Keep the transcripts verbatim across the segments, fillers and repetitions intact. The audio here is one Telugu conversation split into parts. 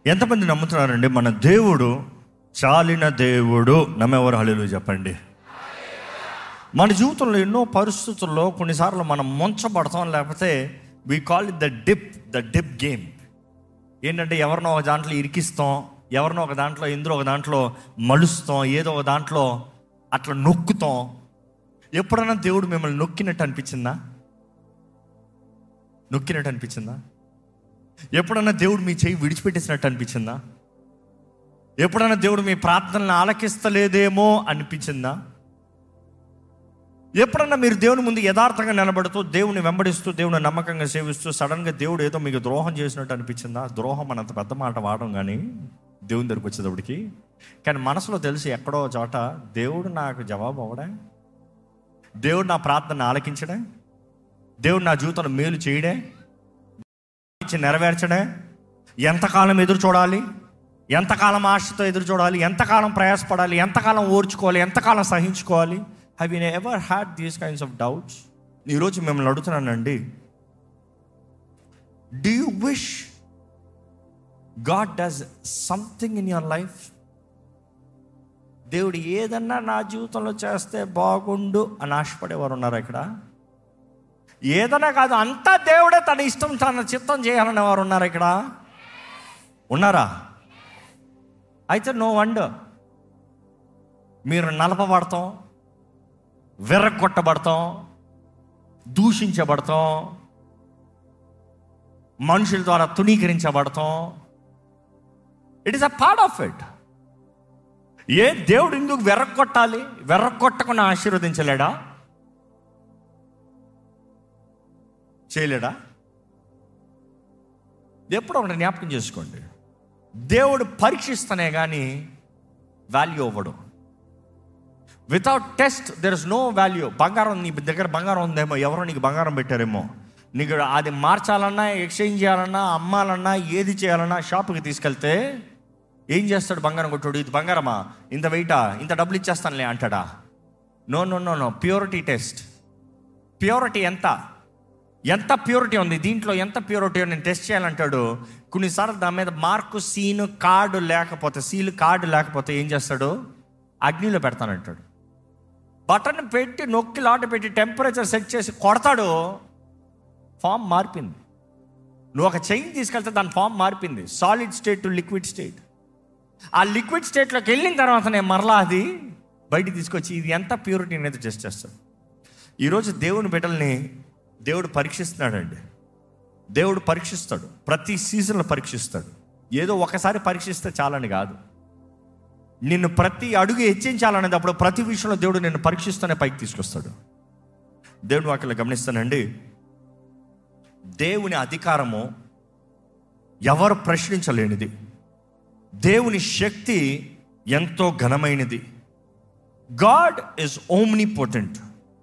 ఎంతమంది నమ్ముతున్నారండి మన దేవుడు చాలిన దేవుడు? నమ్మేవారు హల్లెలూయా చెప్పండి. మన జీవితంలో ఎన్నో పరిస్థితుల్లో కొన్నిసార్లు మనం ముంచబడతాం, లేకపోతే we call it the dip the dip game. ఏంటంటే ఎవరినో ఒక దాంట్లో ఇరికిస్తాం, ఎవరినో ఒక దాంట్లో ఇందులో ఒక దాంట్లో మలుస్తాం, ఏదో ఒక దాంట్లో అట్లా నొక్కుతాం. ఎప్పుడైనా దేవుడు మిమ్మల్ని నొక్కినట్టు అనిపించిందా? నొక్కినట్టు అనిపించిందా? ఎప్పుడన్నా దేవుడు మీ చేయి విడిచిపెట్టేసినట్టు అనిపించిందా? ఎప్పుడన్నా దేవుడు మీ ప్రార్థనలను ఆలకిస్తలేదేమో అనిపించిందా? ఎప్పుడన్నా మీరు దేవుని ముందు యథార్థంగా నిలబడుతూ దేవుని వెంబడిస్తూ దేవుని నమ్మకంగా సేవిస్తూ సడన్గా దేవుడు ఏదో మీకు ద్రోహం చేసినట్టు అనిపించిందా? ద్రోహం అనంత పెద్ద మాట వాడడం కానీ దేవుని దగ్గరికి వచ్చేటప్పటికి, కానీ మనసులో తెలిసి ఎక్కడో చోట దేవుడు నాకు జవాబు అవ్వడే, దేవుడు నా ప్రార్థన ఆలకించడే, దేవుడు నా జీవితంలో మేలు చేయడే, నెరవేర్చడే. ఎంతకాలం ఎదురు చూడాలి, ఎంతకాలం ఆశతో ఎదురు చూడాలి, ఎంతకాలం ప్రయాసపడాలి, ఎంతకాలం ఓర్చుకోవాలి, ఎంతకాలం సహించుకోవాలి? Have you ever had these kinds of doubts? ఈరోజు మిమ్మల్ని అడుగుతున్నానండి, do you wish God does something in your life? దేవుడు ఏదన్నా నా జీవితంలో చేస్తే బాగుండు అని ఆశపడేవారు ఉన్నారా ఇక్కడ? ఏదైనా కాదు, అంతా దేవుడే తన ఇష్టం తన చిత్తం చేయాలనే వారు ఉన్నారా ఇక్కడ? ఉన్నారా? అయితే నో వండర్ మీరు నలపబడతాం, విర్రగొట్టబడతాం, దూషించబడతాం, మనుషుల ద్వారా తుణీకరించబడతాం. It is a part of it. ఏ దేవుడు ఎందుకు విర్రగొట్టాలి? విర్రగొట్టకుండా ఆశీర్వదించలేడా? చేయలేడా? ఎప్పుడో ఒకటి జ్ఞాపకం చేసుకోండి, దేవుడు పరీక్షిస్తనే కానీ వాల్యూ అవ్వడు. Without test there is no value. బంగారం, నీ దగ్గర బంగారం ఉందేమో, ఎవరో నీకు బంగారం పెట్టారేమో, నీకు అది మార్చాలన్నా, ఎక్స్చేంజ్ చేయాలన్నా, అమ్మాలన్నా, ఏది చేయాలన్నా షాప్కి తీసుకెళ్తే ఏం చేస్తాడు బంగారం కొట్టుడు? ఇది బంగారమా, ఇంత వెయిటా, ఇంత డబ్బులు ఇచ్చేస్తానులే అంటాడా? No no no no purity test. Purity ఎంత ఎంత ప్యూరిటీ ఉంది దీంట్లో, ఎంత ప్యూరిటీ నేను టెస్ట్ చేయాలంటాడు. కొన్నిసార్లు దాని మీద మార్కు సీను కార్డు లేకపోతే, సీలు కార్డు లేకపోతే ఏం చేస్తాడు? అగ్నిలో పెడతానంటాడు. బటన్ పెట్టి నొక్కి లాట పెట్టి టెంపరేచర్ సెట్ చేసి కొడతాడు. ఫామ్ మారిపోయింది. నువ్వు ఒక చైన్ తీసుకెళ్తే దాని ఫామ్ మారిపోయింది, solid state to liquid state. ఆ లిక్విడ్ స్టేట్లోకి వెళ్ళిన తర్వాత నేను మరలా అది బయటికి తీసుకొచ్చి ఇది ఎంత ప్యూరిటీ అనేది టెస్ట్ చేస్తాడు. ఈరోజు దేవుని బిడ్డల్ని దేవుడు పరీక్షిస్తున్నాడండి. దేవుడు పరీక్షిస్తాడు, ప్రతి సీజన్లో పరీక్షిస్తాడు. ఏదో ఒకసారి పరీక్షిస్తే చాలని కాదు, నిన్ను ప్రతి అడుగు హెచ్చించాలనేటప్పుడు ప్రతి విషయంలో దేవుడు నిన్ను పరీక్షిస్తూనే పైకి తీసుకొస్తాడు. దేవుని వాక్యంలో గమనిస్తానండి, దేవుని అధికారము ఎవరు ప్రశ్నించలేనిది, దేవుని శక్తి ఎంతో ఘనమైనది. గాడ్ ఇస్ ఓమ్నిపోటెంట్,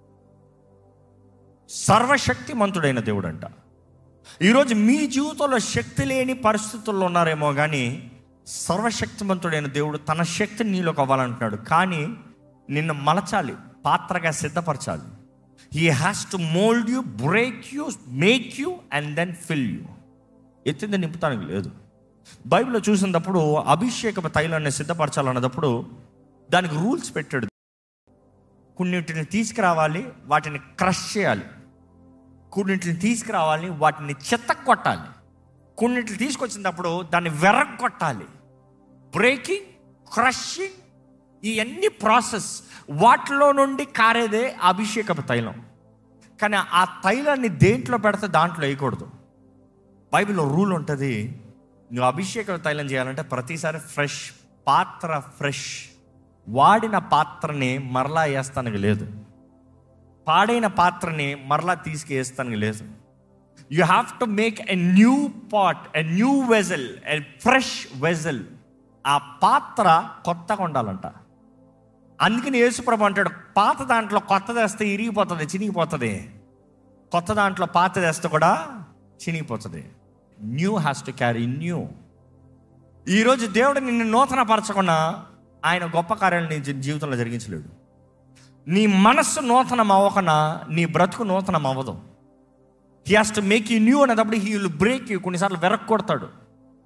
సర్వశక్తిమంతుడైన దేవుడు అంట. ఈరోజు మీ జీవితంలో శక్తి లేని పరిస్థితుల్లో ఉన్నారేమో కానీ సర్వశక్తిమంతుడైన దేవుడు తన శక్తిని నీలోకి అవ్వాలంటున్నాడు. కానీ నిన్ను మలచాలి, పాత్రగా సిద్ధపరచాలి. He has to mould you, break you, make you and then fill you. ఎత్తింది నింపుతానికి లేదు. బైబిల్లో చూసినప్పుడు అభిషేక తైలాన్ని సిద్ధపరచాలన్నప్పుడు దానికి రూల్స్ పెట్టాడు. కొన్నింటిని తీసుకురావాలి, వాటిని క్రష్ చేయాలి. కొన్నింటిని తీసుకురావాలి, వాటిని చెత్త కొట్టాలి. కొన్నింటిని తీసుకొచ్చినప్పుడు దాన్ని వెర్రగొట్టాలి. బ్రేకింగ్, క్రషింగ్, ఇవన్నీ ప్రాసెస్. వాటిలో నుండి కారేదే అభిషేకపు తైలం. కానీ ఆ తైలాన్ని దేంట్లో పెడితే దాంట్లో వేయకూడదు. బైబిల్లో రూల్ ఉంటుంది, నువ్వు అభిషేక తైలం చేయాలంటే ప్రతిసారి ఫ్రెష్ పాత్ర, ఫ్రెష్ వాడిన పాత్రని మరలా వేస్తానికి లేదు, పాడైన పాత్రని మరలా తీసుకేస్తానికి లేదు. You have to make a new pot, a new vessel, a fresh vessel. ఆ పాత్ర కొత్తగా ఉండాలంట. అందుకని యేసుప్రభు అంటాడు, పాత దాంట్లో కొత్తది వేస్తే ఇరిగిపోతుంది, చినిగిపోతుంది. కొత్త దాంట్లో పాతది వేస్తే కూడా చినిగిపోతుంది. New has to carry new. ఈరోజు దేవుడు నిన్ను నూతన పరచకుండా ఆయన గొప్ప కార్యాలు నీ జీవితంలో జరిగించలేడు. నీ మనస్సు నూతనం అవ్వకనా నీ బ్రతుకు నూతనం అవ్వదు. He has to make you new అనేటప్పుడు హీ విల్ బ్రేక్ యూ. కొన్నిసార్లు వెరక్కొడతాడు.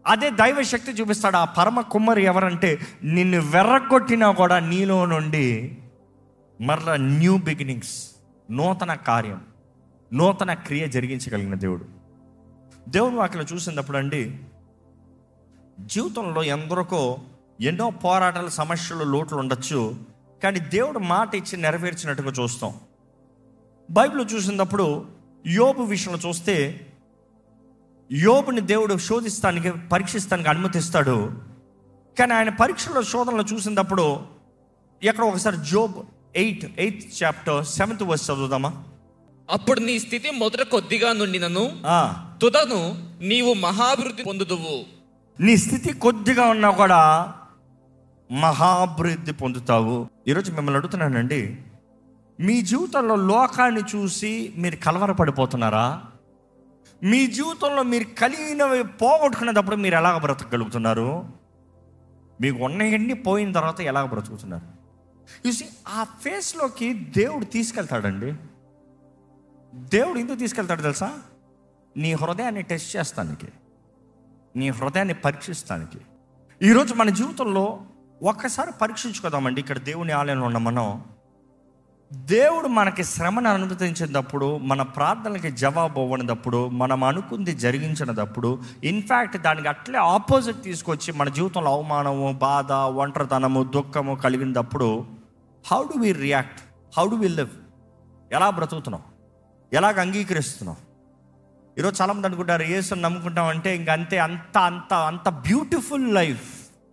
అదే దైవ శక్తి చూపిస్తాడు. ఆ పరమ కుమ్మరి ఎవరంటే నిన్ను వెర్రగొట్టినా కూడా నీలో నుండి మరలా న్యూ బిగినింగ్స్, నూతన కార్యం, నూతన క్రియ జరిగించగలిగిన దేవుడు. దేవుని వాక్యలో చూసినప్పుడు అండి, జీవితంలో ఎందరికో ఎన్నో పోరాటాలు, సమస్యలు, లోట్లు ఉండొచ్చు, కానీ దేవుడు మాట ఇచ్చి నెరవేర్చినట్టుగా చూస్తాం. బైబిల్ చూసినప్పుడు యోబు విషయంలో చూస్తే, యోబుని దేవుడు శోధిస్తానికి, పరీక్షిస్తానికి అనుమతిస్తాడు. కానీ ఆయన పరీక్షలో, శోధనలో చూసినప్పుడు ఎక్కడ ఒకసారి Job eight eighth chapter seventh verse చదువుదామా? అప్పుడు నీ స్థితి మొదట కొద్దిగా నుండినను తుదను నీవు మహాభివృద్ధి పొందుదువు. నీ స్థితి కొద్దిగా ఉన్నా కూడా మహాభివృద్ధి పొందుతావు. ఈరోజు మిమ్మల్ని అడుగుతున్నానండి, మీ జీవితంలో లోకాన్ని చూసి మీరు కలవరపడిపోతున్నారా? మీ జీవితంలో మీరు కలిగినవి పోగొట్టుకునేటప్పుడు మీరు ఎలాగ బ్రతకగలుగుతున్నారు? మీకు ఉన్నవన్నీ పోయిన తర్వాత ఎలాగ బ్రతుకుతున్నారు? చూసి ఆ ఫేస్లోకి దేవుడు తీసుకెళ్తాడండి. దేవుడు ఎందుకు తీసుకెళ్తాడు తెలుసా? నీ హృదయాన్ని టెస్ట్ చేస్తానికి, నీ హృదయాన్ని పరీక్షిస్తానికి. ఈరోజు మన జీవితంలో ఒక్కసారి పరీక్షించుకోదామండి. ఇక్కడ దేవుని ఆలయంలో ఉన్న మనం, దేవుడు మనకి శ్రమను అనుమతించినప్పుడు, మన ప్రార్థనలకి జవాబు అవ్వనప్పుడు, మనం అనుకుంది జరిగించినప్పుడు, ఇన్ఫ్యాక్ట్ దానికి అట్లే ఆపోజిట్ తీసుకొచ్చి మన జీవితంలో అవమానము, బాధ, ఒంటరితనము, దుఃఖము కలిగినప్పుడు how do we react? How do we live? ఎలా బ్రతుకుతున్నాం? ఎలాగ అంగీకరిస్తున్నాం? ఈరోజు చాలామంది అనుకుంటారు యేసుని నమ్ముకుంటాం అంటే ఇంక అంతే, అంత అంత అంత బ్యూటిఫుల్ లైఫ్.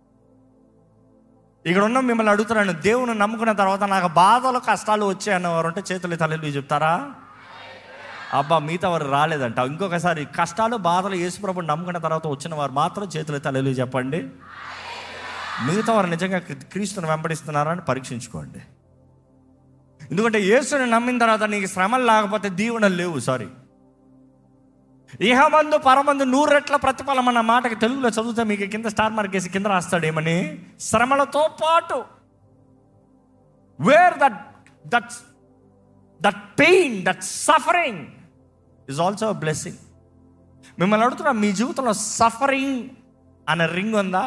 ఇక్కడ ఉన్న మిమ్మల్ని అడుగుతున్నాను, దేవుని నమ్ముకున్న తర్వాత నాకు బాధలు, కష్టాలు వచ్చాయన్నవారు ఉంటే చేతులు తల్లి చెప్తారా? అబ్బా, మిగతా వారు రాలేదంట. ఇంకొకసారి కష్టాలు, బాధలు యేసుప్రభుని నమ్ముకున్న తర్వాత వచ్చిన వారు మాత్రం చేతులు తల్లి చెప్పండి. మిగతా వారు నిజంగా క్రీస్తుని వెంబడిస్తున్నారా అని పరీక్షించుకోండి. ఎందుకంటే యేసుని నమ్మిన తర్వాత నీకు శ్రమలు లేకపోతే దీవెనలు లేవు. సారీ, ఇహమందు పరమందు నూరు రెట్ల ప్రతిఫలం అన్న మాటకి తెలుగులో చదివితే మీకు కింద స్టార్ మార్క్ వేసి కింద రాస్తాడు ఏమని? శ్రమలతో పాటు. Where that that that pain, that suffering is also a blessing. మిమ్మల్ని అడుగుతున్నా, మీ జీవితంలో సఫరింగ్ అనే రింగ్ ఉందా?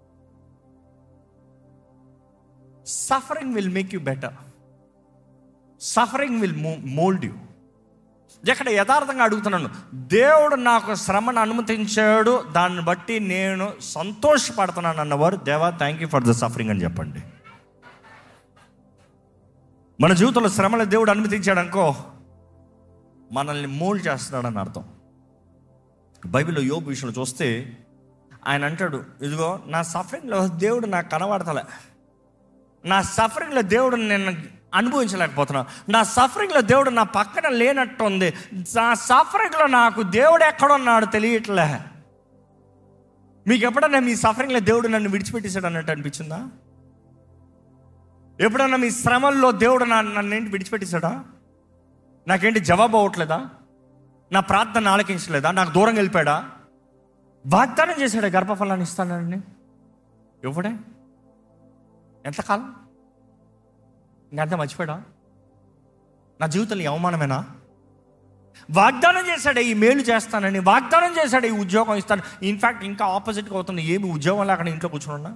Suffering will make you better. Suffering will mould you. ఇక్కడ యథార్థంగా అడుగుతున్నాను, దేవుడు నాకు శ్రమను అనుమతించాడు, దాన్ని బట్టి నేను సంతోషపడుతున్నాను అన్నవారు, దేవా thank you for the suffering అని చెప్పండి. మన జీవితంలో శ్రమలు దేవుడు అనుమతించాడు అనుకో, మనల్ని మోల్డ్ చేస్తున్నాడని అర్థం. బైబిల్లో యోబు విషయంలో చూస్తే ఆయన అంటాడు, ఇదిగో నా సఫరింగ్లో దేవుడు నాకు కనబడతలే, నా సఫరింగ్లో దేవుడు నేను అనుభవించలేకపోతున్నా, నా సఫరింగ్లో దేవుడు నా పక్కన లేనట్టు ఉంది, నా సఫరింగ్లో నాకు దేవుడు ఎక్కడున్నాడు తెలియట్లే. మీకు ఎప్పుడన్నా మీ సఫరింగ్లో దేవుడు నన్ను విడిచిపెట్టేశాడు అన్నట్టు అనిపించిందా? ఎప్పుడన్నా మీ శ్రమల్లో దేవుడు నా నన్ను ఏంటి విడిచిపెట్టేశాడా? నాకేంటి జవాబు అవ్వట్లేదా? నా ప్రార్థన ఆలకించలేదా? నాకు దూరం వెళ్ళిపోయాడా? వాగ్దానం చేశాడా గర్భఫలాన్ని ఇస్తానని? ఇవ్వడే? ఎంతకాలం? ఇంకంతా మర్చిపోయాడా? నా జీవితంలో అవమానమేనా? వాగ్దానం చేశాడే ఈ మేలు చేస్తానని, వాగ్దానం చేశాడు ఈ ఉద్యోగం ఇస్తాను. ఇన్ఫ్యాక్ట్ ఇంకా ఆపోజిట్గా అవుతుంది, ఏమి ఉద్యోగం లేకుండా ఇంట్లో కూర్చొని ఉన్నా.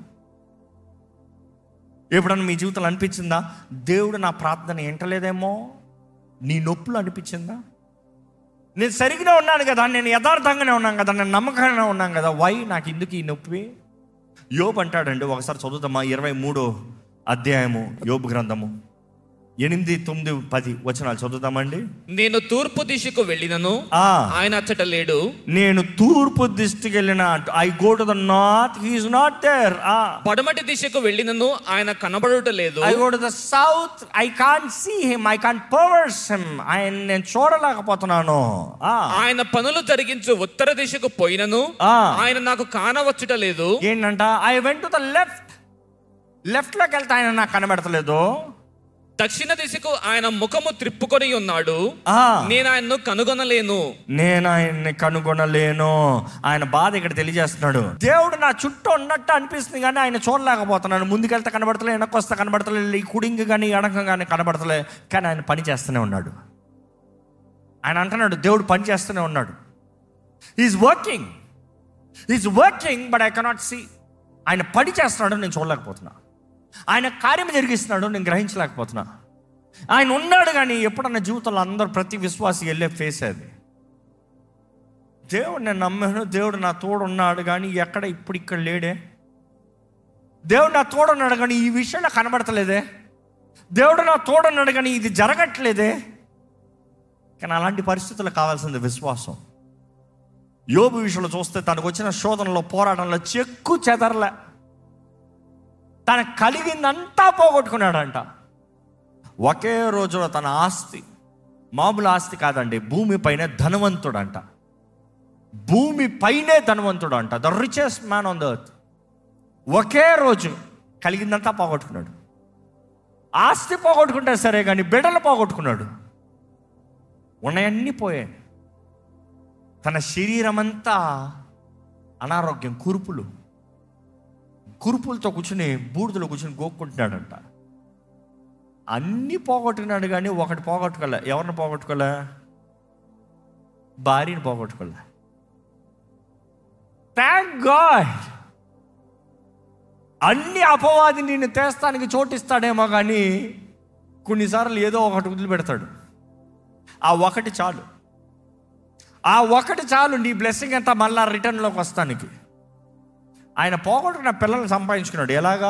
ఎప్పుడన్నా మీ జీవితంలో అనిపించిందా దేవుడు నా ప్రార్థన వింటలేదేమో? నీ నొప్పులు అనిపించిందా? నేను సరిగ్గా ఉన్నాను కదా, నేను యథార్థంగానే ఉన్నాను కదా, నేను నమ్మకంగానే ఉన్నాను కదా, వై నాకు ఎందుకు ఈ నొప్పి? యోబు అంటాడండి, ఒకసారి చదువుతామా? ఇరవై మూడో అధ్యాయము యోబు గ్రంథము ఎనిమిది తొమ్మిది పది వచనాలు చదువుతామండి. నేను తూర్పు దిశకు వెళ్ళినను ఆయన అచ్చట లేడు. నేను తూర్పు దిశకి వెళ్ళిన, I go to the north, he is not there. పడమటి దిశకు వెళ్ళినను ఆయన కనబడుట లేదు. I go to the south, I can't see him, I can't perceive him, ఆయన నేను చూడలేకపోతున్నాను. ఆయన పనులు జరిగించు ఉత్తర దిశకు పోయినను ఆయన నాకు కానవచ్చుట లేదు. ఏంటంట? I went to the left, left లోకి వెళ్తే ఆయన నాకు కనబడతలేదు. దక్షిణ దిశకు ఆయన ముఖము త్రిప్పుకొని ఉన్నాడు, నేను ఆయన్ను కనుగొనలేను. నేను ఆయన్ని కనుగొనలేను. ఆయన బాధ ఇక్కడ తెలియజేస్తున్నాడు. దేవుడు నా చుట్టూ ఉన్నట్టు అనిపిస్తుంది కానీ ఆయన చూడలేకపోతున్నాను. ముందుకెళ్తే కనబడతలే, వెనక్కి వస్తే కనబడతలే, ఈ కుడింగి కానీ ఎడక కానీ కనబడతలే, కానీ ఆయన పని చేస్తూనే ఉన్నాడు. ఆయన అంటున్నాడు దేవుడు పని చేస్తూనే ఉన్నాడు. He is working, is working but I cannot see. ఆయన పని చేస్తున్నాడు, నేను చూడలేకపోతున్నా. ఆయన కార్యం జరిగిస్తున్నాడు, నేను గ్రహించలేకపోతున్నా. ఆయన ఉన్నాడు కానీ ఎప్పుడన్నా జీవితంలో అందరూ ప్రతి విశ్వాసి వెళ్ళే ఫేస్ అది. దేవుడు నేను నమ్మాను, దేవుడు నా తోడు ఉన్నాడు కానీ ఎక్కడ ఇప్పుడు ఇక్కడ లేడే. దేవుడు నా తోడున్నాడు కానీ ఈ విషయంలో కనబడతలేదే. దేవుడు నా తోడున్నాడు కానీ ఇది జరగట్లేదే. కానీ అలాంటి పరిస్థితుల్లో కావాల్సింది విశ్వాసం. యోబు విషయంలో చూస్తే తనకు వచ్చిన శోధనలో, పోరాటంలో చెక్కు చెదరలే. తనకు కలిగిందంతా పోగొట్టుకున్నాడంట. ఒకే రోజులో తన ఆస్తి, మామూలు ఆస్తి కాదండి, భూమి పైన ధనవంతుడంట. భూమి పైనే ధనవంతుడు అంట. The richest man on the earth. ఒకే రోజు కలిగిందంతా పోగొట్టుకున్నాడు. ఆస్తి పోగొట్టుకుంటే సరే కానీ బిడ్డలు పోగొట్టుకున్నాడు. ఉన్నాయన్నీ పోయాయి. తన శరీరం అంతా అనారోగ్యం, కురుపులు కురుపులతో కూర్చుని బూడిదలో కూర్చుని గోక్కుంటున్నాడంట. అన్నీ పోగొట్టుకున్నాడు కానీ ఒకటి పోగొట్టుకోలే. ఎవరిని పోగొట్టుకోలే? భార్యని పోగొట్టుకోలే. Thank God. అన్ని అపవాది నిన్ను తెస్తానికి చోటిస్తాడేమో కానీ కొన్నిసార్లు ఏదో ఒకటి వదిలిపెడతాడు. ఆ ఒకటి చాలు. ఆ ఒకటి చాలు నీ బ్లెస్సింగ్ అంతా మళ్ళా రిటర్న్లోకి వస్తానికి. ఆయన పోగొట్టుకున్న పిల్లల్ని సంపాదించుకున్నాడు. ఎలాగా?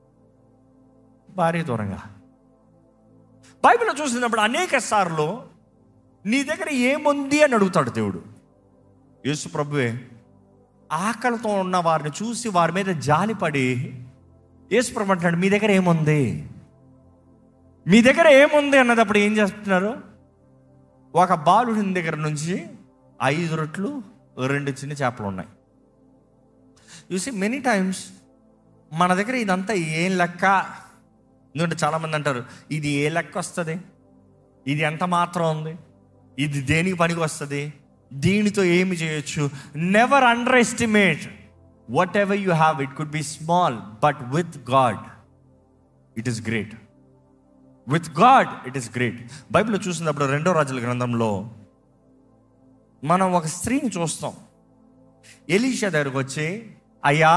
భార్య దూరంగా. బైబిల్లో చూసినప్పుడు అనేక సార్లు నీ దగ్గర ఏముంది అని అడుగుతాడు దేవుడు. యేసు ప్రభువే ఆకలితో ఉన్న వారిని చూసి వారి మీద జాలిపడి యేసు ప్రభు అంటాడు, మీ దగ్గర ఏముంది, మీ దగ్గర ఏముంది అన్నదప్పుడు ఏం చేస్తున్నారు? ఒక బాలుడి దగ్గర నుంచి ఐదు రొట్లు రెండు చిన్న చేపలు ఉన్నాయి. చూసి మెనీ టైమ్స్ మన దగ్గర ఇదంతా ఏం లెక్క. ఎందుకంటే చాలామంది అంటారు, ఇది ఏ లెక్క వస్తుంది, ఇది ఎంత మాత్రం ఉంది, ఇది దేనికి పనికి వస్తుంది, దీనితో ఏమి చేయొచ్చు. Never underestimate whatever you have. It could be small but with God it is great. With God it is great. బైబిల్లో చూసినప్పుడు రెండో రాజుల గ్రంథంలో మనం ఒక స్త్రీని చూస్తాం. ఎలీషా దగ్గరకు వచ్చి, అయ్యా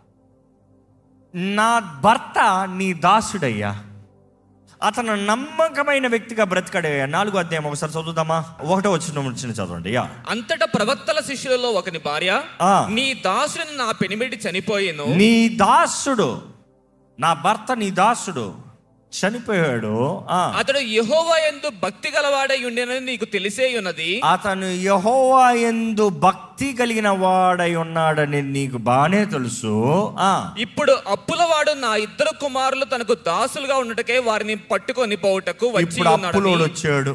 నా భర్త నీ దాసుడయ్యా, అతను నమ్మకమైన వ్యక్తిగా బ్రతికాడయ్యా. నాలుగో అధ్యాయం ఒకసారి చదువుదామా? ఒకటో వచ్చిన వచ్చిన చదవండి. యా అంతటా ప్రవక్తల శిష్యులలో ఒకని భార్య, నీ దాసుని నా పెనిమిటి చనిపోయేను. నీ దాసుడు, నా భర్త నీ దాసుడు చనిపోయాడు. అతడు యెహోవా యందు భక్తి గలవాడై ఉండేనని నీకు తెలిసే ఉన్నది. అతను యెహోవా యందు భక్తి కలిగిన వాడై ఉన్నాడని నీకు బానే తెలుసు. ఇప్పుడు అప్పులవాడు నా ఇద్దరు కుమారులు తనకు దాసులుగా ఉండటకే వారిని పట్టుకొని పోవుటకు వచ్చి ఉన్నాడు. అప్పులోడు వచ్చాడు.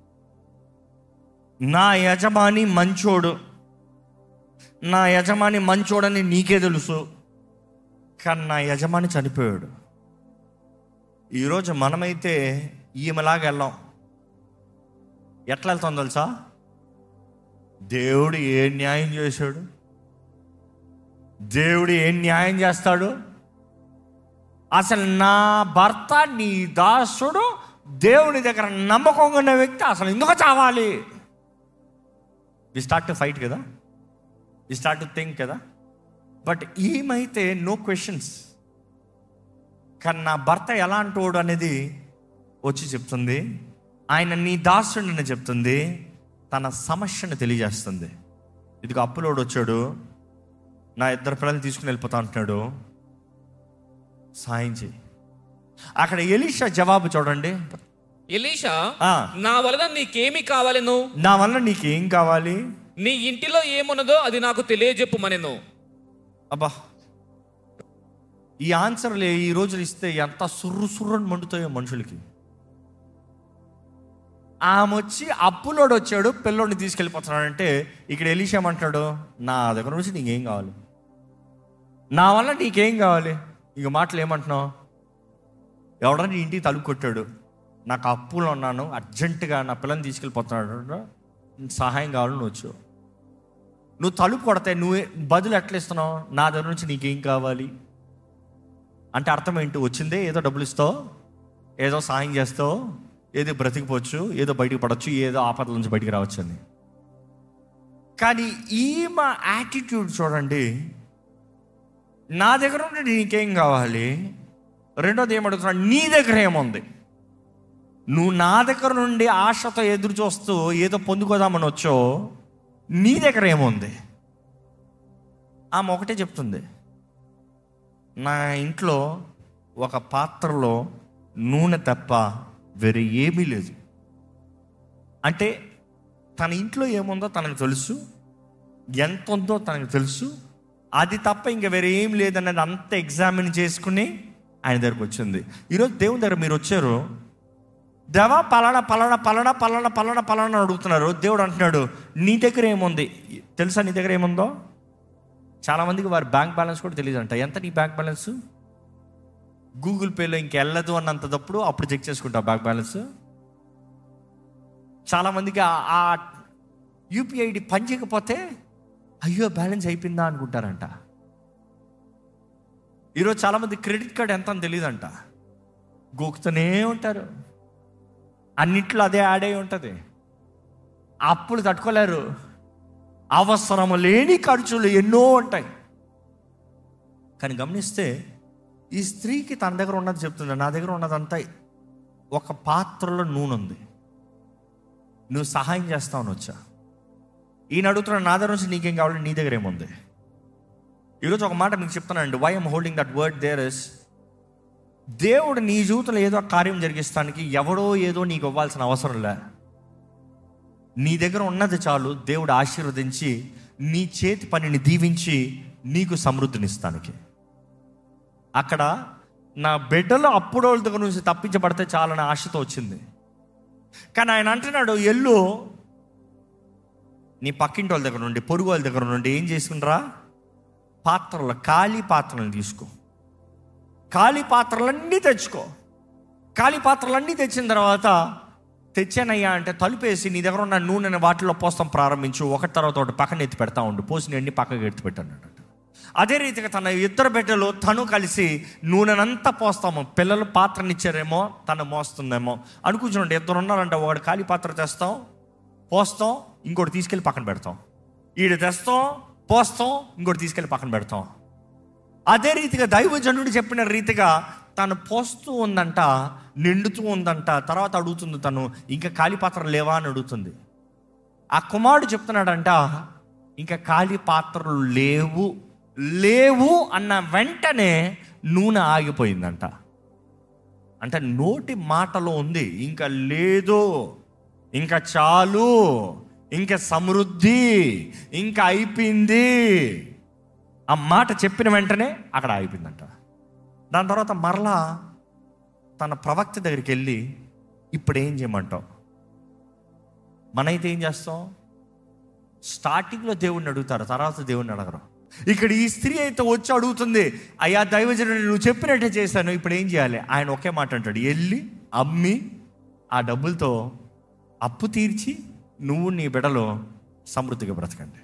నా యజమాని మంచోడు, నా యజమాని మంచోడని నీకే తెలుసు, కానీ నా యజమాని చనిపోయాడు. ఈరోజు మనమైతే ఈమెలాగా వెళ్ళాం. ఎట్లా వెళ్తాం తెలుసా? దేవుడు ఏ న్యాయం చేశాడు, దేవుడు ఏం న్యాయం చేస్తాడు, అసలు నా భర్త నీ దాసుడు దేవుని దగ్గర నమ్మకంగా ఉన్న వ్యక్తి అసలు ఎందుకు చావాలి? వి స్టార్ట్ టు ఫైట్ కదా, వి స్టార్ట్ టు థింక్ కదా. బట్ ఈమైతే నో క్వశ్చన్స్. కానీ నా భర్త ఎలాంటి వాడు అనేది వచ్చి చెప్తుంది. ఆయన నీ దాసుడిని చెప్తుంది, తన సమస్యను తెలియజేస్తుంది. ఇదిగో అప్పులోడు వచ్చాడు, నా ఇద్దరు పిల్లల్ని తీసుకుని వెళ్ళిపోతా అంటున్నాడు, సాయం చేయి. అక్కడ ఎలీషా జవాబు చూడండి. ఎలీషా, నా వలన నీకేమి కావాలను? నా వలన నీకేం కావాలి? నీ ఇంటిలో ఏమున్నదో అది నాకు తెలియజెప్పుమనెను. అబ్బా, ఈ ఆన్సర్లు ఈ రోజులు ఇస్తే ఎంత సుర్రు సుర్రని మండుతాయో మనుషులకి. ఆమె వచ్చి అప్పులోడు వచ్చాడు, పిల్లోడిని తీసుకెళ్ళిపోతున్నాడంటే ఇక్కడ ఎలీషా ఏమంటాడు, నా దగ్గర నుంచి నీకేం కావాలి, నా వల్ల నీకేం కావాలి? ఇక మాటలు ఏమంటున్నావు? ఎవడన్నా నీ ఇంటికి తలుపు కొట్టాడు, నాకు అప్పులో ఉన్నాను, అర్జెంటుగా నా పిల్లని తీసుకెళ్ళిపోతున్నాడు, సహాయం కావాలని నువ్వు వచ్చావు. నువ్వు తలుపు కొడితే నువ్వే బదులు ఎట్లా ఇస్తున్నావు? నా దగ్గర నుంచి నీకేం కావాలి అంటే అర్థం ఏంటి? వచ్చిందే ఏదో డబ్బులు ఇస్తావు, ఏదో సాయం చేస్తావు, ఏదో బ్రతికిపోవచ్చు, ఏదో బయటికి పడవచ్చు, ఏదో ఆపదల నుంచి బయటికి రావచ్చు అని. కానీ ఈమె యాటిట్యూడ్ చూడండి, నా దగ్గర ఉంటే నీకేం కావాలి, రెండోది ఏమడుగుతున్నాడు, నీ దగ్గర ఏముంది. నువ్వు నా దగ్గర నుండి ఆశతో ఎదురు చూస్తూ ఏదో పొందుకోదామని వచ్చో, నీ దగ్గర ఏముంది. ఆమె ఒకటే చెప్తుంది, నా ఇంట్లో ఒక పాత్రలో నూనె తప్ప వేరే ఏమీ లేదు. అంటే తన ఇంట్లో ఏముందో తనకు తెలుసు, ఎంత ఉందో తనకు తెలుసు, అది తప్ప ఇంకా వేరే ఏం లేదన్నది అంత ఎగ్జామిన్ చేసుకుని ఆయన దగ్గరకు వచ్చింది. ఈరోజు దేవుని దగ్గర మీరు వచ్చారు, దేవా పలానా పలానా పలానా పలానా పలానా పలానా అడుగుతున్నారు. దేవుడు అంటున్నాడు, నీ దగ్గర ఏముంది తెలుసా? నీ దగ్గర ఏముందో. చాలామందికి వారి బ్యాంక్ బ్యాలెన్స్ కూడా తెలియదు అంట. ఎంత నీ బ్యాంక్ బ్యాలెన్స్? గూగుల్ పేలో ఇంకెళ్ళదు అన్నంతప్పుడు అప్పుడు చెక్ చేసుకుంటా బ్యాంక్ బ్యాలెన్స్. చాలామందికి ఆ యూపీఐ ఐడి పని చేయకపోతే అయ్యో బ్యాలెన్స్ అయిపోయిందా అనుకుంటారంట. ఈరోజు చాలామంది క్రెడిట్ కార్డ్ ఎంత అని తెలియదంట, గోకుతూనే ఉంటారు. అన్నిట్లో అదే యాడ్ అయి ఉంటుంది. అప్పులు తట్టుకోలేరు, అవసరము లేని ఖర్చులు ఎన్నో ఉంటాయి. కానీ గమనిస్తే ఈ స్త్రీకి తన దగ్గర ఉన్నది చెప్తుంది, నా దగ్గర ఉన్నదంతా ఒక పాత్రలో నూనె ఉంది, నువ్వు సహాయం చేస్తావని వచ్చా. ఈయన అడుగుతున్నాడు, నా దగ్గర నుంచి నీకేం కావాలి, నీ దగ్గర ఏముంది. ఈరోజు ఒక మాట మీకు చెప్తానండి, why I'm holding that word there is, దేవుడు నీ జీవితంలో ఏదో కార్యం జరిగిస్తానికి ఎవడో ఏదో నీకు ఇవ్వాల్సిన అవసరం లే. నీ దగ్గర ఉన్నది చాలు దేవుడు ఆశీర్వదించి నీ చేతి పనిని దీవించి నీకు సమృద్ధినిస్తానికి. అక్కడ నా బిడ్డలు అప్పుడు వాళ్ళ దగ్గర నుంచి తప్పించబడితే చాలని ఆశతో వచ్చింది. కానీ ఆయన అంటున్నాడు, ఎల్లు నీ పక్కింటి వాళ్ళ దగ్గర నుండి, పొరుగు వాళ్ళ దగ్గర నుండి ఏం చేసుకునిరా, పాత్రలు, ఖాళీ పాత్రలను తీసుకో, ఖాళీ పాత్రలన్నీ తెచ్చుకో. ఖాళీ పాత్రలన్నీ తెచ్చిన తర్వాత, తెచ్చానయ్యా అంటే తలుపేసి నీ దగ్గర ఉన్న నూనెని వాటిలో పోస్తాం ప్రారంభించు, ఒకటి తర్వాత ఒకటి పక్కన ఎత్తి పెడతా ఉండు, పోసి అన్ని పక్కకి ఎత్తి పెట్టాను. అదే రీతిగా తన ఇద్దరు బిడ్డలు తను కలిసి నూనెనంతా పోస్తాము. పిల్లలు పాత్రనిచ్చారేమో, తను మోస్తుందేమో అనుకుంటున్నాడు. ఇద్దరు ఉన్నారంటే ఒకటి ఖాళీ పాత్ర తెస్తాం, పోస్తాం, ఇంకోటి తీసుకెళ్ళి పక్కన పెడతాం. ఈడ తెస్తాం, పోస్తాం, ఇంకోటి తీసుకెళ్ళి పక్కన పెడతాం. అదే రీతిగా దైవజనుడు చెప్పిన రీతిగా తను పోస్తూ ఉందంట, నిండుతూ ఉందంట. తర్వాత అడుగుతుంది తను, ఇంకా ఖాళీ పాత్రలు లేవా అని అడుగుతుంది. ఆ కుమారుడు చెప్తున్నాడంట, ఇంకా ఖాళీ పాత్రలు లేవు లేవు అన్న వెంటనే నూనె ఆగిపోయిందంట. అంటే నోటి మాటలో ఉంది, ఇంకా లేదు, ఇంకా చాలు, ఇంకా సమృద్ధి, ఇంకా అయిపోయింది. ఆ మాట చెప్పిన వెంటనే అక్కడ ఆగిపోయిందంట. దాని తర్వాత మరలా తన ప్రవక్త దగ్గరికి వెళ్ళి, ఇప్పుడు ఏం చేయమంటావు? మనైతే ఏం చేస్తాం, స్టార్టింగ్లో దేవుణ్ణి అడుగుతారు, తర్వాత దేవుణ్ణి అడగరు. ఇక్కడ ఈ స్త్రీ అయితే వచ్చి అడుగుతుంది, అయ్యా దైవజనుడు నువ్వు చెప్పినట్టే చేశాను, ఇప్పుడు ఏం చేయాలి? ఆయన ఒకే మాట అంటాడు, వెళ్ళి అమ్మి ఆ డబ్బులతో అప్పు తీర్చి నువ్వు నీ బిడ్డలో సమృద్ధిగా బ్రతకండి.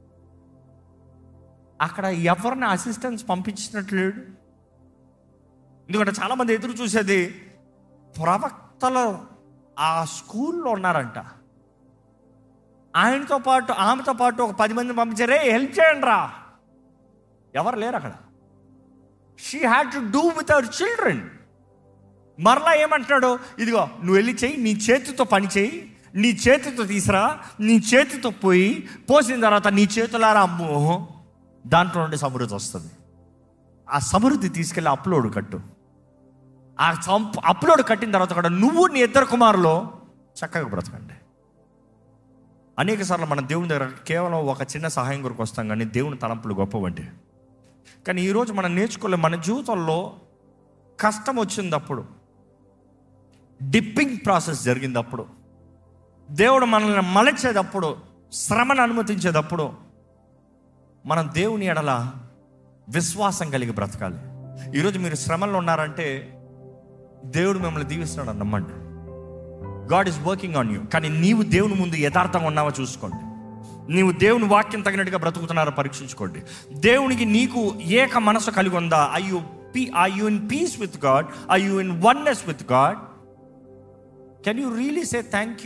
అక్కడ ఎవరిని అసిస్టెన్స్ పంపించినట్లేడు. ఎందుకంటే చాలామంది ఎదురు చూసేది ప్రవక్తలు ఆ స్కూల్లో ఉన్నారంట, ఆయనతో పాటు ఆమెతో పాటు ఒక పది మందిని పంపించారే హెల్ప్ చేయండి రా, ఎవరు లేరు అక్కడ. She had to do with our children. మరలా ఏమంటున్నాడు, ఇదిగో నువ్వు వెళ్ళి చెయ్యి, నీ చేతితో పని చేయి, నీ చేతితో తీసురా, నీ చేతితో పోయి పోసిన తర్వాత నీ చేతులారా అమ్ము, దాంట్లో నుండి సమృద్ధి వస్తుంది. ఆ సమృద్ధి తీసుకెళ్ళి అప్లోడ్ కట్టు. ఆ అప్లోడ్ కట్టిన తర్వాత కూడా నువ్వు నీ ఇద్దరు కుమారులు చక్కగా బ్రతకండి. అనేక సార్లు మన దేవుని దగ్గర కేవలం ఒక చిన్న సహాయం కొరకు వస్తాం, కానీ దేవుని తలంపులు గొప్పవంటి. కానీ ఈరోజు మనం నేర్చుకోలే, మన జీవితంలో కష్టం వచ్చినప్పుడు, డిప్పింగ్ ప్రాసెస్ జరిగినప్పుడు, దేవుడు మనల్ని మలచేటప్పుడు, శ్రమను అనుమతించేటప్పుడు మనం దేవుని ఎడల విశ్వాసం కలిగి బ్రతకాలి. ఈరోజు మీరు శ్రమల్లో ఉన్నారంటే దేవుడు మిమ్మల్ని దీవిస్తున్నాడు అని నమ్మండి. God is working on you. కానీ నీవు దేవుని ముందు యథార్థంగా ఉన్నావో చూసుకోండి. నీవు దేవుని వాక్యం తగినట్టుగా బ్రతుకుతున్నారో పరీక్షించుకోండి. దేవునికి నీకు ఏక మనసు కలిగి ఉందా? I you P I you in peace with God? I you in oneness with God? Can you really say thank you?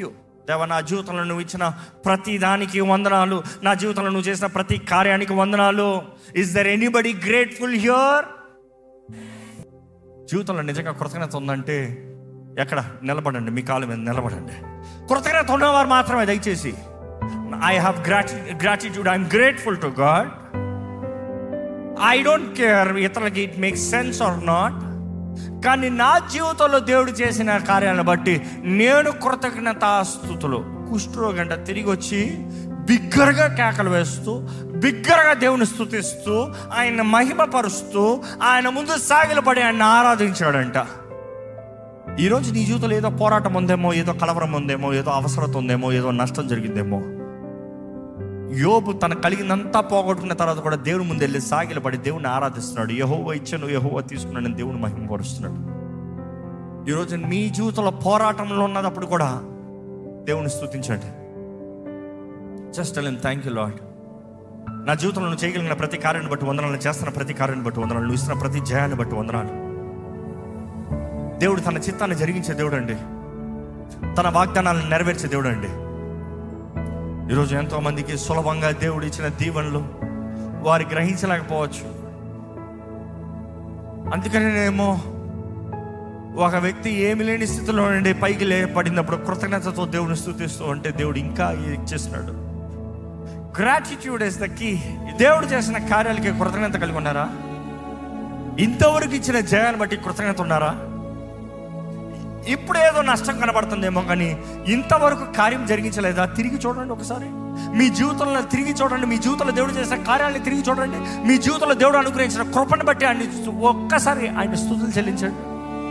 దేవా, నా జీవితంలో నువ్వు ఇచ్చిన ప్రతి దానికి వందనాలు, నా జీవితంలో నువ్వు చేసిన ప్రతి కార్యానికి వందనాలు. Is there anybody grateful here? జీవితంలో నిజంగా కృతజ్ఞత ఉందంటే ఎక్కడ నిలబడండి, మీ కాళ్ళ మీద నిలబడండి. కృతజ్ఞత ఉన్నవారు మాత్రమే దయచేసి I have grati gratitude I'm grateful to God. I don't care ఇతరులకి it makes sense or not, కానీ నా జీవితంలో దేవుడు చేసిన కార్యాలను బట్టి నేను కృతజ్ఞతాస్తుతులు. కుష్ఠరోగంట తిరిగి వచ్చి బిగ్గరగా కేకలు వేస్తూ, బిగ్గరగా దేవుని స్తుతిస్తూ, ఆయన మహిమపరుస్తూ, ఆయన ముందు సాగిలపడి ఆయన ఆరాధించాడంట. ఈరోజు నీ జీవితంలో ఏదో పోరాటం ఉందేమో, ఏదో కలవరం ఉందేమో, ఏదో అవసరత ఉందేమో, ఏదో నష్టం జరిగిందేమో. యోబు తన కలిగిందంతా పోగొట్టుకున్న తర్వాత కూడా దేవుని ముందు వెళ్ళి సాగిలపడి దేవుని ఆరాధిస్తున్నాడు. యెహోవా ఇచ్చాను, యెహోవా తీసుకున్నాను, దేవుని మహిమపరుస్తున్నాడు. ఈరోజు మీ జీవితంలో పోరాటంలో ఉన్నప్పుడు కూడా దేవుని స్తుతించండి. Just tell him thank you Lord. నా జీవితంలో నువ్వు చేయగలిగిన ప్రతి కార్యాన్ని బట్టి వందనాలు, చేస్తున్న ప్రతి కార్యాన్ని బట్టి వందనాలు, నువ్వు ఇస్తున్న ప్రతి జయాన్ని బట్టి వందనాలు. దేవుడు తన చిత్తాన్ని జరిగించే దేవుడు అండి, తన వాగ్దానాలను నెరవేర్చే దేవుడు అండి. ఈరోజు ఎంతో మందికి సులభంగా దేవుడు ఇచ్చిన దీవెనలు వారు గ్రహించలేకపోవచ్చు. అందుకనేమో ఒక వ్యక్తి ఏమి లేని స్థితిలో నుండి పైకి లేపడినప్పుడు కృతజ్ఞతతో దేవుని స్తుతిస్తూ ఉంటే దేవుడు ఇంకా ఇచ్చేస్తున్నాడు. Gratitude is the key. దేవుడు చేసిన కార్యాలకి కృతజ్ఞత కలిగి ఉన్నారా? ఇంతవరకు ఇచ్చిన జయాన్ని బట్టి కృతజ్ఞత ఉన్నారా? ఇప్పుడు ఏదో నష్టం కనబడుతుందేమో, కానీ ఇంతవరకు కార్యం జరిగించలేదా? తిరిగి చూడండి ఒకసారి మీ జీవితంలో, తిరిగి చూడండి మీ జీవితంలో దేవుడు చేసిన కార్యాలను తిరిగి చూడండి. మీ జీవితంలో దేవుడు అనుగ్రహించిన కృపను బట్టి ఆయన ఒక్కసారి ఆయన స్తుతులు చెల్లించండి.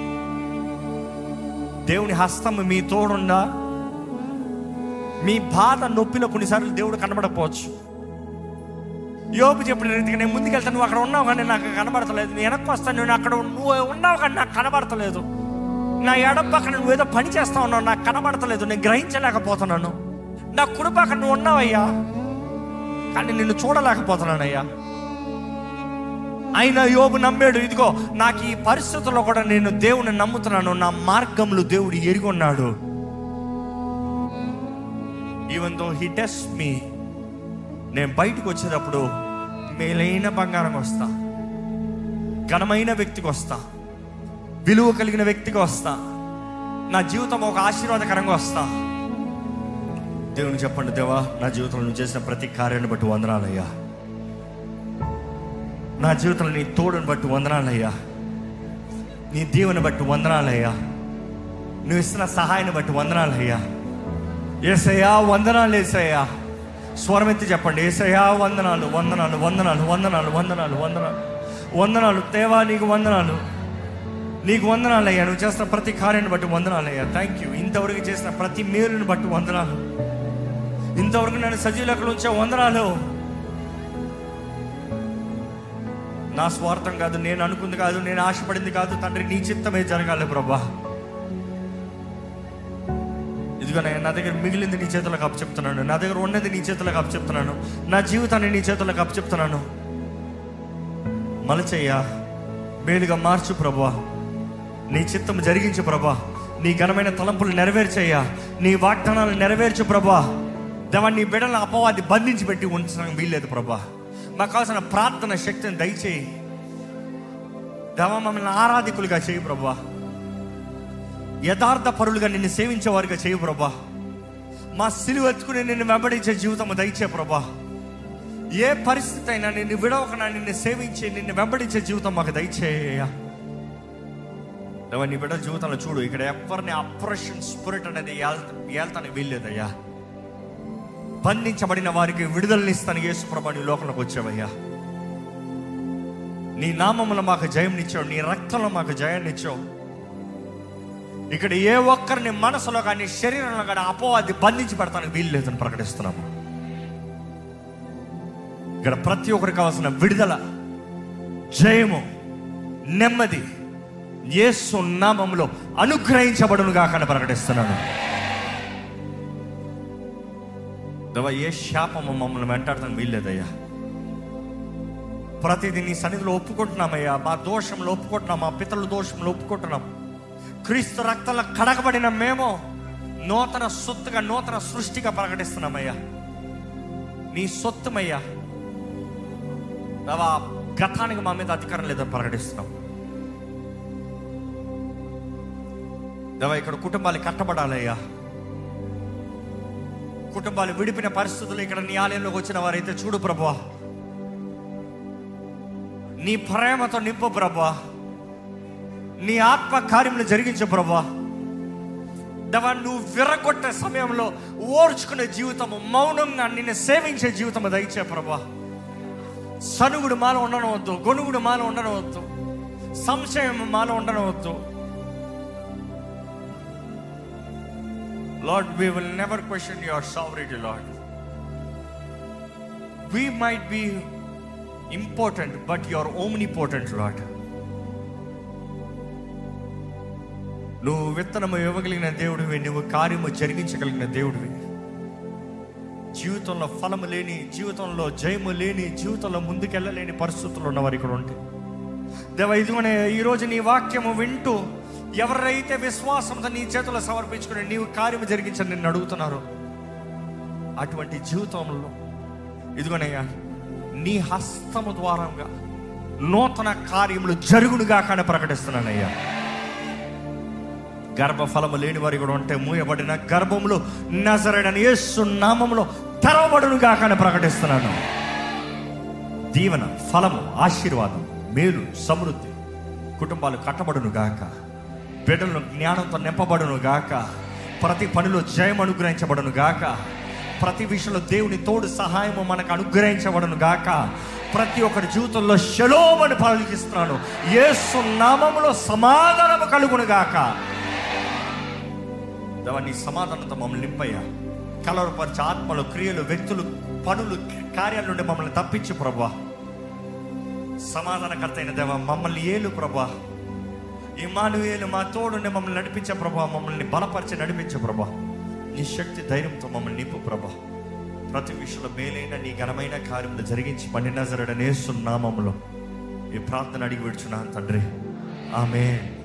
దేవుని హస్తం మీ తోడుందా? మీ బాధ నొప్పిలో కొన్నిసార్లు దేవుడు కనబడకపోవచ్చు. యోబు చెప్పిన రీతిగా నేను ముందుకెళ్తాను, నువ్వు అక్కడ ఉన్నావు కానీ నాకు కనబడతలేదు. నేను వెనక్కి వస్తాను, నేను అక్కడ నువ్వు ఉన్నావు కానీ నాకు కనబడతలేదు. నా ఎడం పక్కన నువ్వు ఏదో పని చేస్తా ఉన్నావు, నాకు కనబడతలేదు, నేను గ్రహించలేకపోతున్నాను. నా కుడి పక్కన నువ్వు ఉన్నావయ్యా కానీ నిన్ను చూడలేకపోతున్నానయ్యా. అయినా యోబు నమ్మాడు, ఇదిగో నాకు ఈ పరిస్థితుల్లో కూడా నేను దేవుని నమ్ముతున్నాను, నా మార్గంలో దేవుడు ఎరిగి ఉన్నాడు. Even though he test me, నేను బయటకు వచ్చేటప్పుడు మేలైన బంగారం వస్తా, ఘనమైన వ్యక్తికి వస్తా, విలువ కలిగిన వ్యక్తిగా వస్తా, నా జీవితం ఒక ఆశీర్వాదకరంగా వస్తా. దేవుని చెప్పండి, దేవా నా జీవితంలో నువ్వు చేసిన ప్రతి కార్యాన్ని బట్టి వందనాలయ్యా, నా జీవితంలో నీ తోడుని బట్టి వందనాలయ్యా, నీ దీవెని బట్టి వందనాలయ్యా, నువ్వు ఇస్తున్న సహాయాన్ని బట్టి వందనాలయ్యా. యేసయ్యా వందనాలు, యేసయ్యా. స్వరం ఎత్తి చెప్పండి, యేసయ్యా వందనాలు, వందనాలు, వందనాలు, వందనాలు, వందనాలు, వందనాలు, వందనాలు. దేవా నీకు వందనాలు, నీకు వందనాలయ్యా. నువ్వు చేసిన ప్రతి కార్యాన్ని బట్టి వందనాలయ్యా. Thank you. ఇంతవరకు చేసిన ప్రతి మేలుని బట్టి వందనాలు. ఇంతవరకు నన్ను సజీవులకు ఉంచే వందనాలు. నా స్వార్థం కాదు, నేను అనుకుంది కాదు, నేను ఆశపడింది కాదు తండ్రి, నీ చిత్తమే జరగాలి ప్రభా. ఇదిగో నా దగ్గర మిగిలింది నీ చేతులకు అప్పచెప్తున్నాను, నా దగ్గర ఉన్నది నీ చేతులకు అప్పచెప్తున్నాను, నా జీవితాన్ని నీ చేతులకు అప్పచెప్తున్నాను. మలచయ్యా, మేలుగా మార్చు ప్రభా, నీ చిత్తం జరిగించు ప్రభా, నీ ఘనమైన తలంపులు నెరవేర్చయ్యా, నీ వాగ్దానాలు నెరవేర్చు ప్రభా. దేవా నీ బిడ్డలను అపవాది బంధించి పెట్టి ఉంచడానికి వీల్లేదు ప్రభా. మాకు కావాల్సిన ప్రార్థన శక్తిని దయచేయి దేవా. మమ్మల్ని ఆరాధికులుగా చేయి ప్రభా, యథార్థ పరులుగా నిన్ను సేవించే వారిగా చేయి ప్రభా. మా సిలువ ఎత్తుకుని నిన్ను వెంబడించే జీవితం దయచే ప్రభా. ఏ పరిస్థితి అయినా నిన్ను విడవకనా నిన్ను సేవించి నిన్ను వెంబడించే జీవితం మాకు దయచేయ్యా. నీ బిడ్డ జీవితంలో చూడు, ఇక్కడ ఎవరిని అప్రెషన్ స్పిరిట్ అనేది ఏళ్తానికి వీల్లేదయ్యా. బంధించబడిన వారికి విడుదలనిస్తాను యేసు ప్రభా, నీ లోకంలోకి వచ్చావయ్యా. నీ నామములో మాకు జయంనిచ్చావు, నీ రక్తంలో మాకు జయాన్నిచ్చావు. ఇక్కడ ఏ ఒక్కరిని మనసులో కానీ శరీరంలో కానీ అపవాది బంధించి పెడతానికి వీలు లేదని ప్రకటిస్తున్నాము. ఇక్కడ ప్రతి ఒక్కరికి కావాల్సిన విడుదల, జయము, నెమ్మది యేసు నామములో అనుగ్రహించబడును గాక ప్రకటిస్తున్నాను. దేవా ఏ శాపము మమ్మల్ని వెంటాడతానికి వీల్లేదయ్యా. ప్రతిదీ నీ సన్నిధిలో ఒప్పుకుంటున్నామయ్యా. మా దోషంలో ఒప్పుకుంటున్నాం, మా పితరుల దోషంలో ఒప్పుకుంటున్నాం. క్రీస్తు రక్తంలో కడగబడిన మేము నూతన సొత్తుగా, నూతన సృష్టిగా ప్రకటిస్తున్నామయ్యా. నీ సొత్తుమయ్యా దేవా. గతానికి మా మీద అధికారం లేదని ప్రకటిస్తున్నాం దేవా. ఇక్కడ కుటుంబాలు కట్టబడాలయ్యా. కుటుంబాలు విడిపిన పరిస్థితులు ఇక్కడ నీ ఆలయంలోకి వచ్చిన వారైతే చూడు ప్రభువా, నీ ప్రేమతో నింపు ప్రభువా, నీ ఆత్మ కార్యములు జరిగించు ప్రభువా. దేవా, నువ్వు విరగొట్టే సమయంలో ఓర్చుకునే జీవితము, మౌనంగా నిన్ను సేవించే జీవితము దయచే ప్రభువా. సనుగుడు మాలో ఉండనవద్దు, గొనుగుడు మాలో ఉండనవద్దు, సంశయం మాలో ఉండనవద్దు. Lord, we will never question your sovereignty, Lord. We might be important, but you are omnipotent, Lord. నువ్వు విత్తనము ఇవ్వగలిగిన దేవుడివి, నువ్వు కార్యము జరిగించగలిగిన దేవుడివి. జీవితంలో ఫలము లేని, జీవితంలో జయము లేని, జీవితంలో ముందుకెళ్ళలేని పరిస్థితులు ఉన్నవారు ఇక్కడ ఉంటే దేవా, ఇదిగోనే ఈరోజు నీ వాక్యము వింటూ ఎవరైతే విశ్వాసంతో నీ చేతుల్లో సమర్పించుకుని నీవు కార్యము జరిగించని నిన్ను అడుగుతున్నారు, అటువంటి జీవితంలో ఇదిగోనయ్యా నీ హస్తము ద్వారంగా నూతన కార్యములు జరుగునుగా కానీ ప్రకటిస్తున్నానయ్యా. గర్భఫలము లేని వారి కూడా ఉంటే మూయబడిన గర్భములు నజరేయుడైన యేసు నామములో తెరవబడునుగా కానీ ప్రకటిస్తున్నాను. దీవెన, ఫలము, ఆశీర్వాదం, మేలు, సమృద్ధి, కుటుంబాలు కట్టబడును గాక, బిడ్డలను జ్ఞానంతో నింపబడును గాక, ప్రతి పనిలో జయం అనుగ్రహించబడును గాక, ప్రతి విషయంలో దేవుని తోడు సహాయము మనకు అనుగ్రహించబడును గాక. ప్రతి ఒక్కరి జీవితంలో షలోమని పలికిస్తున్నాను. యేసు నామములో సమాధానము కలుగును గాక. దేవా, నీ సమాధానంతో మమ్మల్ని నింపయ్యా. కలవరపరిచే ఆత్మలు, క్రియలు, వ్యక్తులు, పనులు, కార్యాల నుండి మమ్మల్ని తప్పించు ప్రభువా. సమాధానకర్త అయిన దేవా, మమ్మల్ని ఏలు ప్రభువా. ఇమ్మానుయేలు మా తోడుండి మమ్మల్ని నడిపించే ప్రభువా. మమ్మల్ని బలపరిచి నడిపించే ప్రభువా. నీ శక్తి ధైర్యంతో మమ్మల్ని నింపు ప్రభువా. ప్రతి విషయంలో మేలైన నీ ఘనమైన కార్యములు జరిగించి పండి నజరేయుడైన యేసు నామములో ఈ ప్రార్థన అడిగి విడుచున్నాను తండ్రి. ఆమేన్.